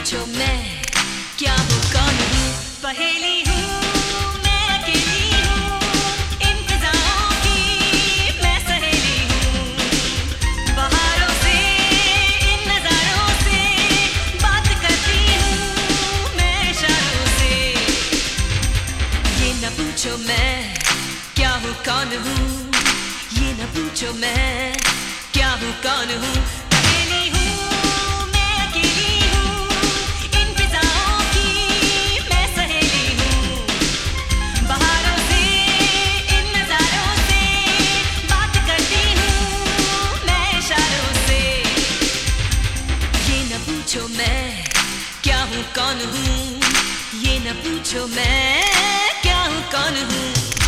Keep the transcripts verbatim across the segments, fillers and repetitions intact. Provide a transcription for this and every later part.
पूछो मैं क्या हूँ, कौन हूँ, पहेली हूँ मैं, अकेली हूँ इंतजारों की मैं सहेली हूँ। बहारों से इन नजारों से बात करती हूँ मैं इशारों से। ये न पूछो मैं क्या हूँ, कौन हूँ, ये न पूछो मैं क्या हूँ, कौन हूँ, पहेली हूँ मैं, अकेली हूँ इंतजारों की मैं सहेली हूँ। बहारों से इन नजारों से बात करती हूँ मैं इशारों से। ये न पूछो मैं क्या हूँ, कौन हूँ, ये न पूछो मैं क्या हूँ, कौन हूँ।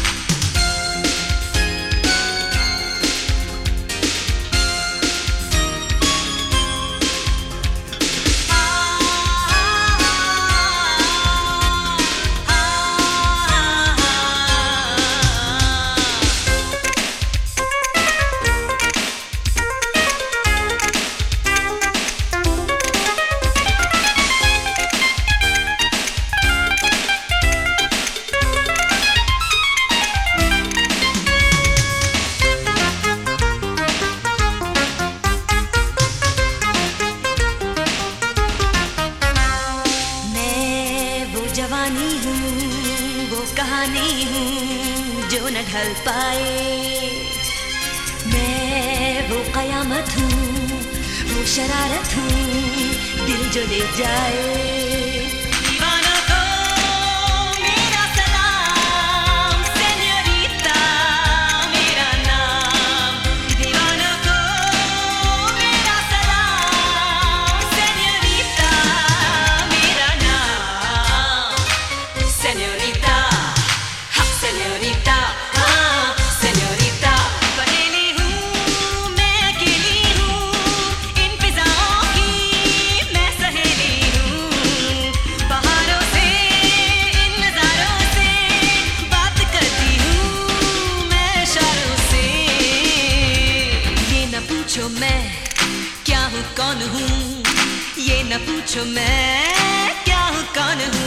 जवानी हूँ वो कहानी हूँ जो न ढल पाए। मैं वो कयामत हूँ वो शरारत हूँ दिल जो ले जाए। दीवानों को मेरा सलाम, सेन्योरिटा मेरा नाम। दीवानों को मेरा सलाम, सेन्योरिटा मेरा नाम। सेन्योरिटा, हाँ सेन्योरिटा, हाँ सेन्योरिटा। पहेली हूँ मैं, अकेली हूँ इन फिजाओं की मैं सहेली हूँ। बहारों से इन नजारों से बात करती हूँ मैं इशारों से। ये न पूछो मैं क्या हूँ, कौन हूँ, ये न पूछो मैं क्या हूँ, कौन हूँ।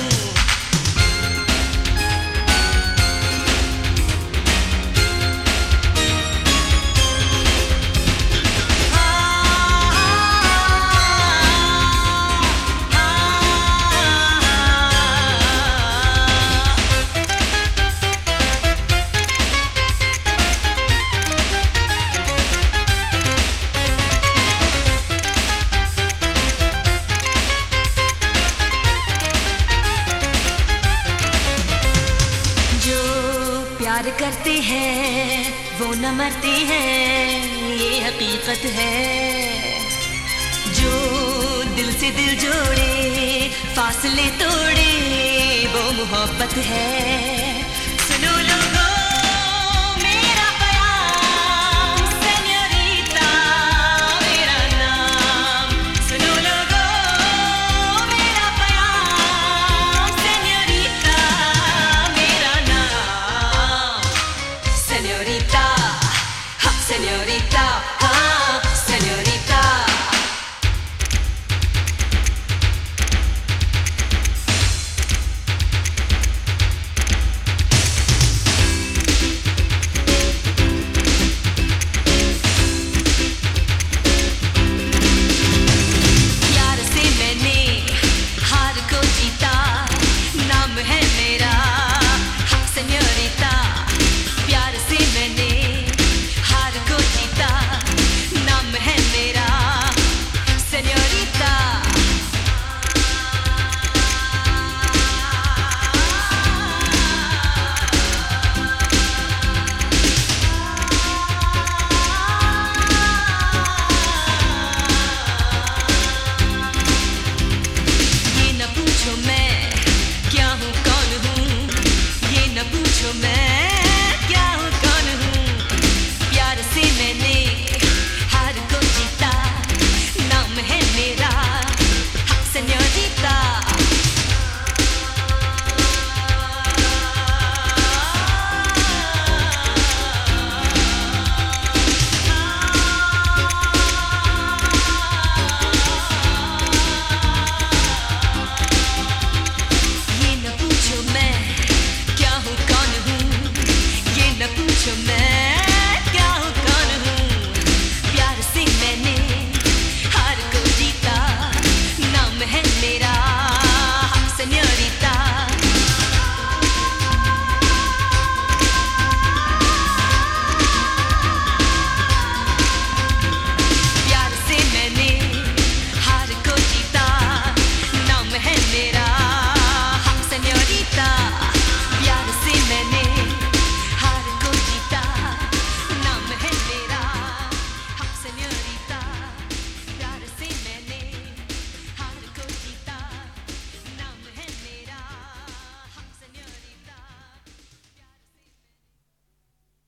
प्यार करते हैं वो न मरते हैं ये हकीकत है। जो दिल से दिल जोड़े फासले तोड़े वो मोहब्बत है।